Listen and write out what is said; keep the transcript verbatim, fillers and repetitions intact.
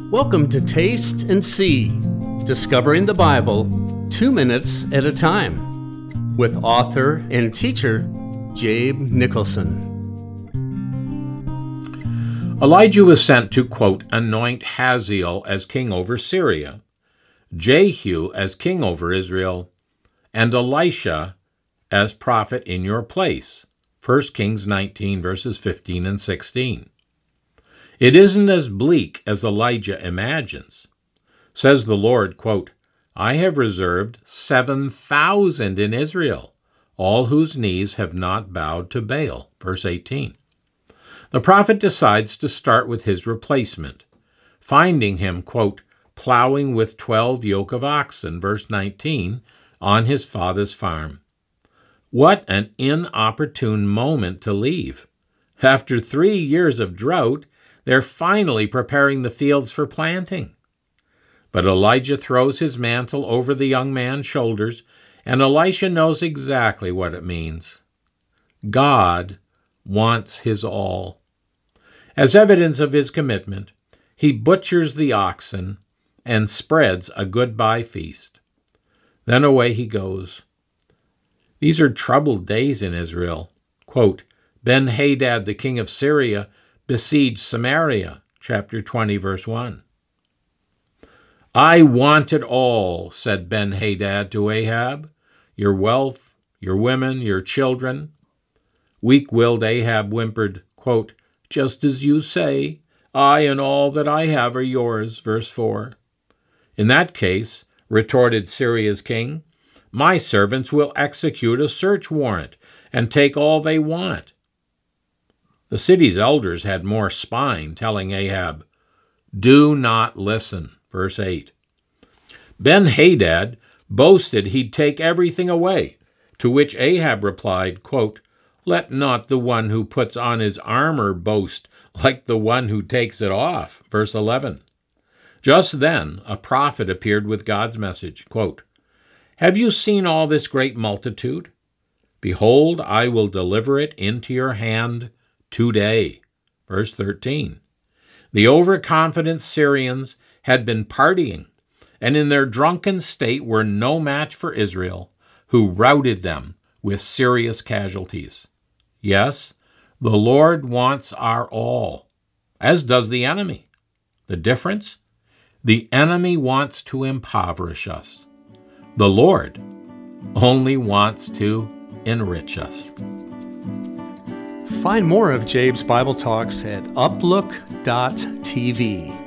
Welcome to Taste and See, discovering the Bible two minutes at a time, with author and teacher Jabe Nicholson. Elijah was sent to, quote, anoint Hazael as king over Syria, Jehu as king over Israel, and Elisha as prophet in your place. First Kings nineteen, verses fifteen and sixteen. It isn't as bleak as Elijah imagines. Says the Lord, quote, I have reserved seven thousand in Israel, all whose knees have not bowed to Baal. Verse eighteen. The prophet decides to start with his replacement, finding him, quote, plowing with twelve yoke of oxen, verse nineteen, on his father's farm. What an inopportune moment to leave. After three years of drought, they're finally preparing the fields for planting. But Elijah throws his mantle over the young man's shoulders, and Elisha knows exactly what it means. God wants his all. As evidence of his commitment, he butchers the oxen and spreads a goodbye feast. Then away he goes. These are troubled days in Israel. Quote, Ben-Hadad, the king of Syria, besieged Samaria, chapter twenty, verse one. I want it all, said Ben-Hadad to Ahab, your wealth, your women, your children. Weak-willed Ahab whimpered, quote, just as you say, I and all that I have are yours, verse four. In that case, retorted Syria's king, my servants will execute a search warrant and take all they want. The city's elders had more spine, telling Ahab, do not listen, verse eight. Ben-Hadad boasted he'd take everything away, to which Ahab replied, quote, let not the one who puts on his armor boast like the one who takes it off, verse eleven. Just then, a prophet appeared with God's message, quote, have you seen all this great multitude? Behold, I will deliver it into your hand today. Verse thirteen. The overconfident Syrians had been partying, and in their drunken state were no match for Israel, who routed them with serious casualties. Yes, the Lord wants our all, as does the enemy. The difference? The enemy wants to impoverish us. The Lord only wants to enrich us. Find more of Jabe's Bible Talks at uplook dot t v.